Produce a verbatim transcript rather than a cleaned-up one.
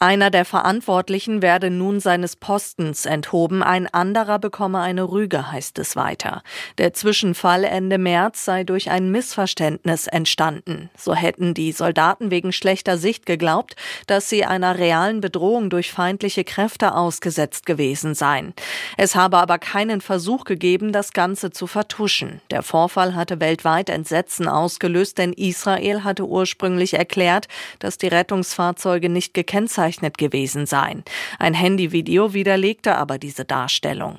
Einer der Verantwortlichen werde nun seines Postens enthoben, ein anderer bekomme eine Rüge, heißt es weiter. Der Zwischenfall Ende März sei durch ein Missverständnis entstanden. So hätten die Soldaten wegen schlechter Sicht geglaubt, dass sie einer realen Bedrohung durch feindliche Kräfte ausgesetzt gewesen seien. Es habe aber keinen Versuch gegeben, das Ganze zu vertuschen. Der Vorfall hatte weltweit Entsetzen ausgelöst, denn Israel hatte ursprünglich erklärt, dass die Rettungsfahrzeuge nicht gekennzeichnet gewesen seien. Ein Handyvideo widerlegte aber diese Darstellung.